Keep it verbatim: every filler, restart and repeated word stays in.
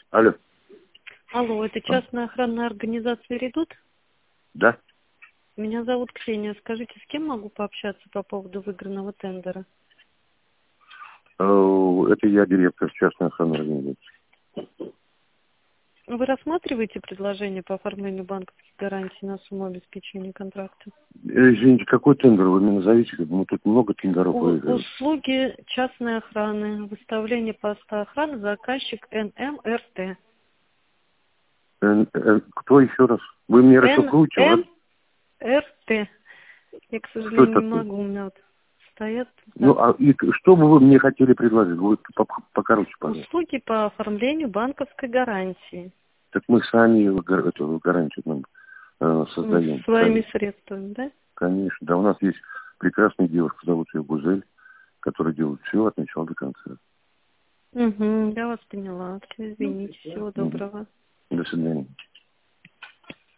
Алло. Алло, это частная охранная организация «Редут»? Да. Меня зовут Ксения. Скажите, с кем могу пообщаться по поводу выигранного тендера? Э, Это я директор частной охранной организации. Вы рассматриваете предложение по оформлению банковских гарантий на сумму обеспечения контракта? Э, Извините, какой тендер вы мне назовите? Мы тут много тендеров У- выиграли. услуги частной охраны, выставление поста охраны, заказчик эн эм эр тэ. Э, э, Кто еще раз? Вы мне расшифруете? вас? эн эм эр тэ. Я, к Что это сожалению, не такое? могу. У меня вот стоят Ну, так. а и к- что бы вы мне хотели предложить? Вы по- покороче, пожалуйста. Услуги по оформлению банковской гарантии. Так мы сами его гар- эту гарантию нам э, Ну, создаем. своими Сами. средствами, да? Конечно. Да, у нас есть прекрасная девушка, зовут ее Гузель, которая делает все от начала до конца. Угу, я вас поняла. Все, извините. Всего Мгм. доброго. До свидания.